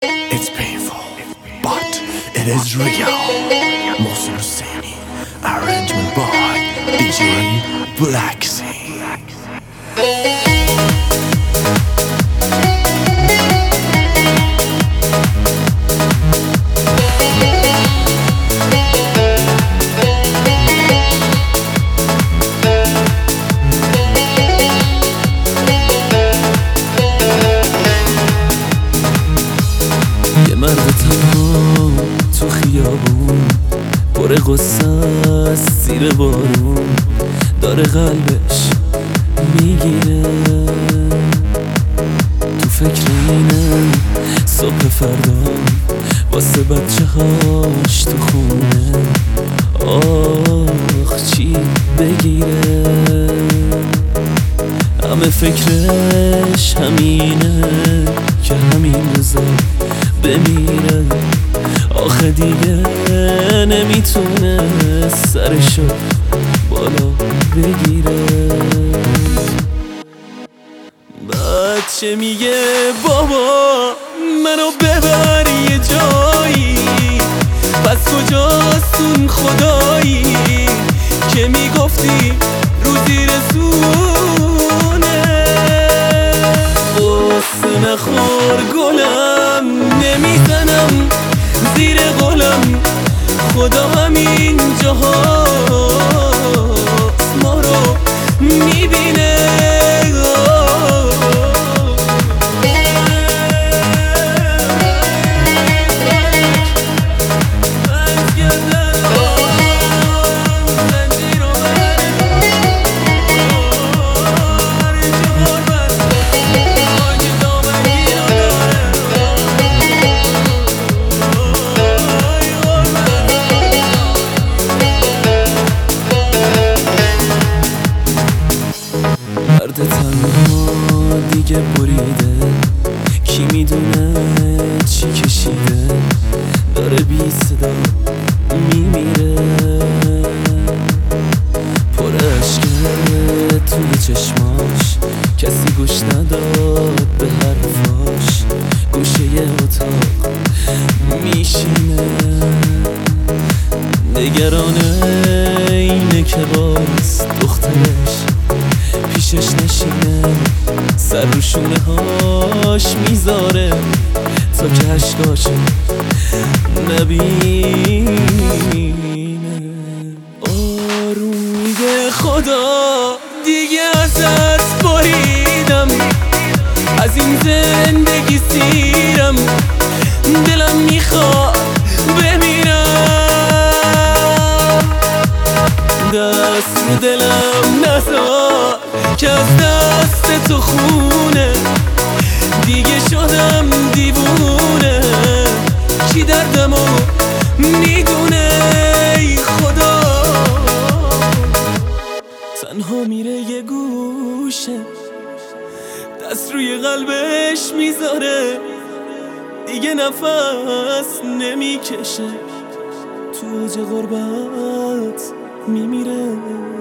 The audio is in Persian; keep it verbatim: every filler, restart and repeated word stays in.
It's painful, but it is real. Mohsen Husseini, arrangement by دی جی Blacksy. یه مرد تنها تو خیابون پر غصه است زیر بارون داره قلبش میگیره تو فکر اینه صبح فردا واسه بچه هاش تو خونه آخ چی بگیره همه فکرش همینه که همین روزا بمیره آخه دیگه نمیتونه سرشو بالا بگیره بچه میگه بابا منو ببر یه جایی پس کجاست اون خدایی که میگفتی روزی رسونه قصه نخور گلم نمیزنم زیر قلم خدا همین جاهاست ما رو میبینه مرد تنها دیگه بریده کی میدونه چی کشیده داره بی صدا میمیره پر عشقه توی چشماش کسی گوش نداد به حرفاش گوشه یه اتاق میشینه نگرانه اینه که باز دخترش پیشش نشینه سر رو شونه هاش میذاره تا که عشقاشو نبینه آروم میگه خدا دیگه ازت بریدم از این زندگی سیرم دلم میخواد بمیرم دست رو دلم نزار که از دست تو خونه دیگه شدم دیوونه کی دردمو میدونه ای خدا تنها میره یه گوشه دست روی قلبش میذاره دیگه نفس نمیکشه تو اوج غربت میمیره